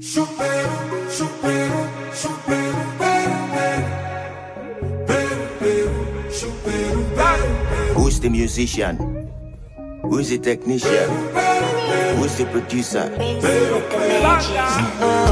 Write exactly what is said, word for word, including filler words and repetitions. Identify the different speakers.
Speaker 1: Who's the musician? Who's the technician? Who's the producer?
Speaker 2: Baby with the magic.